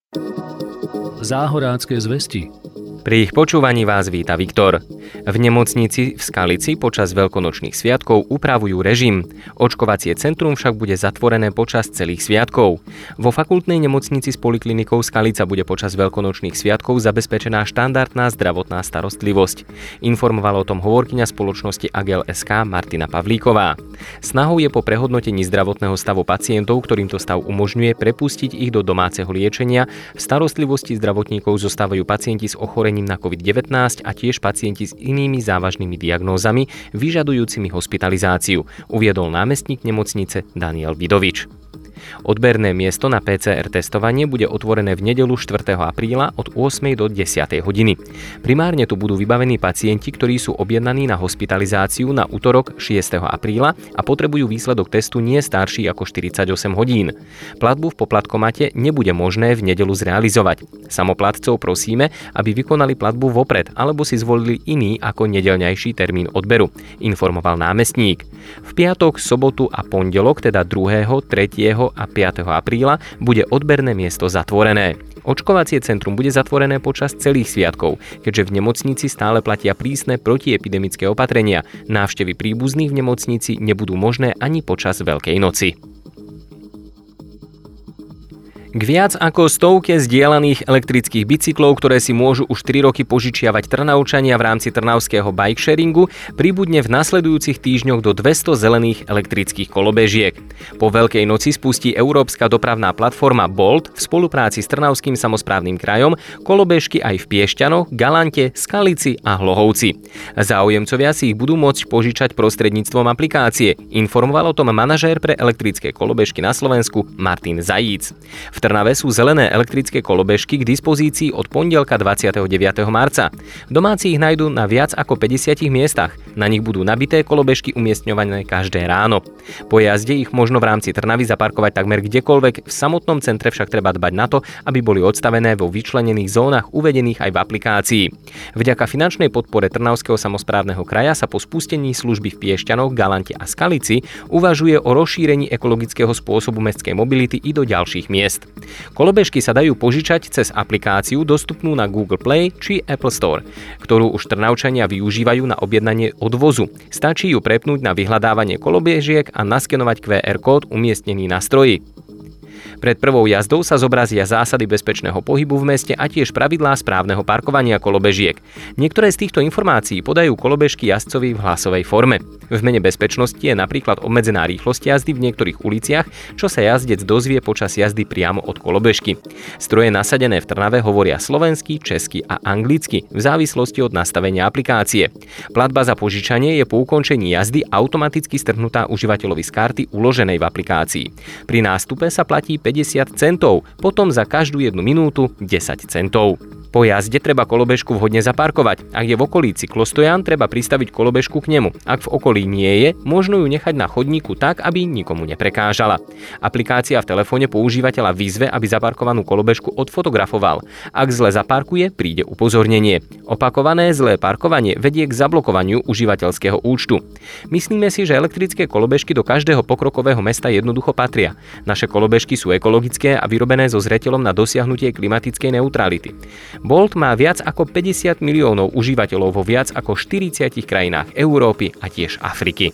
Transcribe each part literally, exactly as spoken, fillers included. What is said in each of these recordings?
Záhorácké zvesti. Pri ich počúvaní vás víta Viktor. V nemocnici v Skalici počas veľkonočných sviatkov upravujú režim. Očkovacie centrum však bude zatvorené počas celých sviatkov. Vo fakultnej nemocnici s poliklinikou Skalica bude počas veľkonočných sviatkov zabezpečená štandardná zdravotná starostlivosť. Informovala o tom hovorkyňa spoločnosti Agel bodka es ká Martina Pavlíková. Snahou je po prehodnotení zdravotného stavu pacientov, ktorým to stav umožňuje, prepustiť ich do domáceho liečenia. V starostlivosti zdravotníkov zostávajú pacienti s ochorením na covid devätnásť a tiež pacienti s inými závažnými diagnózami vyžadujúcimi hospitalizáciu, uviedol námestník nemocnice Daniel Vidovič. Odberné miesto na pé cé er testovanie bude otvorené v nedeľu štvrtého apríla od ôsmej do desiatej hodiny. Primárne tu budú vybavení pacienti, ktorí sú objednaní na hospitalizáciu na utorok šiesteho apríla a potrebujú výsledok testu nie starší ako štyridsaťosem hodín. Platbu v poplatkomate nebude možné v nedeľu zrealizovať. Samoplatcov prosíme, aby vykonali platbu vopred alebo si zvolili iný ako nedeľňajší termín odberu, informoval námestník. V piatok, sobotu a pondelok, teda druhého, tretieho a piateho apríla, bude odberné miesto zatvorené. Očkovacie centrum bude zatvorené počas celých sviatkov, keďže v nemocnici stále platia prísne protiepidemické opatrenia. Návštevy príbuzných v nemocnici nebudú možné ani počas Veľkej noci. K viac ako stovke zdieľaných elektrických bicyklov, ktoré si môžu už tri roky požičiavať Trnavčania v rámci trnavského bike sharingu, pribudne v nasledujúcich týždňoch do dvesto zelených elektrických kolobežiek. Po Veľkej noci spustí európska dopravná platforma Bolt v spolupráci s Trnavským samosprávnym krajom kolobežky aj v Piešťanoch, Galante, Skalici a Hlohovci. Záujemcovia si ich budú môcť požičať prostredníctvom aplikácie, informoval o tom manažér pre elektrické kolobežky na Slovensku Martin Zajíc. V Trnave sú zelené elektrické kolobežky k dispozícii od pondelka dvadsiateho deviateho marca. Domáci ich nájdú na viac ako päťdesiatich miestach. Na nich budú nabité kolobežky umiestňované každé ráno. Po jazde ich možno v rámci Trnavy zaparkovať takmer kdekoľvek, v samotnom centre však treba dbať na to, aby boli odstavené vo vyčlenených zónach uvedených aj v aplikácii. Vďaka finančnej podpore Trnavského samosprávneho kraja sa po spustení služby v Piešťanoch, Galante a Skalici uvažuje o rozšírení ekologického spôsobu mestskej mobility i do ďalších miest. Kolobežky sa dajú požičať cez aplikáciu dostupnú na Google Play či Apple Store, ktorú už Trnavčania využívajú na objednanie odvozu. Stačí ju prepnúť na vyhľadávanie kolobežiek a naskenovať kvé er kód umiestnený na stroji. Pred prvou jazdou sa zobrazia zásady bezpečného pohybu v meste a tiež pravidlá správneho parkovania kolobežiek. Niektoré z týchto informácií podajú kolobežky jazdcovi v hlasovej forme. V mene bezpečnosti je napríklad obmedzená rýchlosť jazdy v niektorých uliciach, čo sa jazdec dozvie počas jazdy priamo od kolobežky. Stroje nasadené v Trnave hovoria slovensky, česky a anglicky v závislosti od nastavenia aplikácie. Platba za požičanie je po ukončení jazdy automaticky strhnutá užívateľovi z karty uloženej v aplikácii. Pri nástupe sa platí päťdesiat centov, potom za každú jednu minútu desať centov. Po jazde treba kolobežku vhodne zaparkovať. Ak je v okolí cyklostojan, treba pristaviť kolobežku k nemu. Ak v okolí nie je, možno ju nechať na chodníku tak, aby nikomu neprekážala. Aplikácia v telefóne používateľa vyzve, aby zaparkovanú kolobežku odfotografoval. Ak zle zaparkuje, príde upozornenie. Opakované zlé parkovanie vedie k zablokovaniu užívateľského účtu. Myslíme si, že elektrické kolobežky do každého pokrokového mesta jednoducho patria. Naše kolobežky sú ekologické a vyrobené so zreteľom na dosiahnutie klimatickej neutrality. Bolt má viac ako päťdesiat miliónov užívateľov vo viac ako štyridsiatich krajinách Európy a tiež Afriky.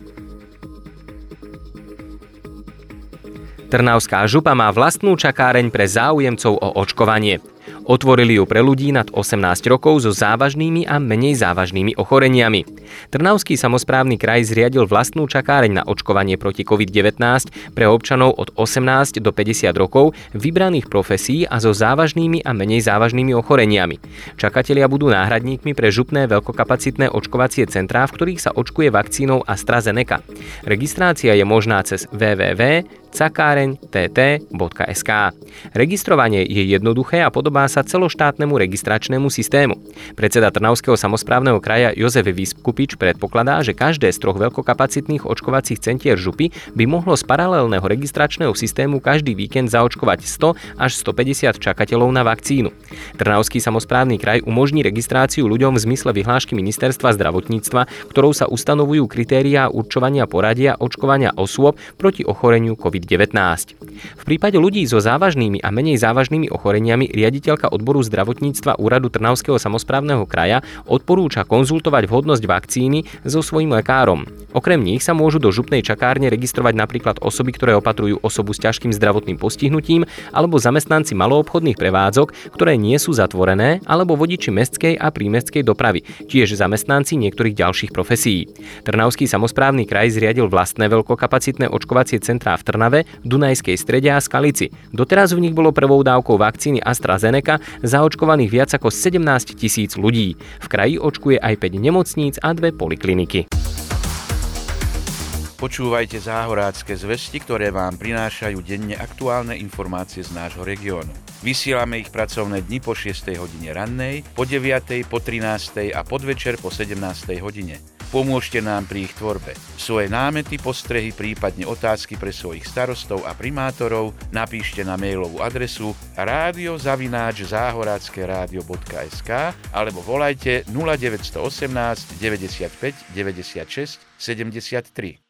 Trnavská župa má vlastnú čakáreň pre záujemcov o očkovanie. Otvorili ju pre ľudí nad osemnásť rokov so závažnými a menej závažnými ochoreniami. Trnavský samosprávny kraj zriadil vlastnú čakáreň na očkovanie proti covid devätnásť pre občanov od osemnásť do päťdesiat rokov vybraných profesí a so závažnými a menej závažnými ochoreniami. Čakatelia budú náhradníkmi pre župné veľkokapacitné očkovacie centrá, v ktorých sa očkuje vakcínou AstraZeneca. Registrácia je možná cez w w w bodka cakáreň t t bodka es ká. Registrovanie je jednoduché a podobá sa celoštátnemu registračnému systému. Predseda Trnavského samosprávneho kraja Jozef Viskupič predpokladá, že každé z troch veľkokapacitných očkovacích centier župy by mohlo z paralelného registračného systému každý víkend zaočkovať sto až stopäťdesiat čakateľov na vakcínu. Trnavský samosprávny kraj umožní registráciu ľuďom v zmysle vyhlášky Ministerstva zdravotníctva, ktorou sa ustanovujú kritériá určovania poradia očkovania osôb proti ochoreniu covid covid devätnásť. V prípade ľudí so závažnými a menej závažnými ochoreniami riaditeľka odboru zdravotníctva Úradu Trnavského samosprávneho kraja odporúča konzultovať vhodnosť vakcíny so svojím lekárom. Okrem nich sa môžu do župnej čakárne registrovať napríklad osoby, ktoré opatrujú osobu s ťažkým zdravotným postihnutím, alebo zamestnanci maloobchodných prevádzok, ktoré nie sú zatvorené, alebo vodiči mestskej a prímestskej dopravy, tiež zamestnanci niektorých ďalších profesí. Trnavský samosprávny kraj zriadil vlastné veľkokapacitné očkovacie centrá v Trnave, Dunajskej Strede a Skalici. Doteraz v nich bolo prvou dávkou vakcíny AstraZeneca zaočkovaných viac ako sedemnásť tisíc ľudí. V kraji očkuje aj päť nemocníc a dve polikliniky. Počúvajte Záhorácké zvesti, ktoré vám prinášajú denne aktuálne informácie z nášho regiónu. Vysielame ich pracovné dni po šiestej hodine rannej, po deviatej, po trinástej a podvečer po sedemnástej hodine. Pomôžte nám pri ich tvorbe. Svoje námety, postrehy, prípadne otázky pre svojich starostov a primátorov napíšte na mailovú adresu rádio zavináč záhoracké rádio bodka es ká alebo volajte nula deväť jedna osem deväťdesiatpäť deväťdesiatšesť sedemdesiattri.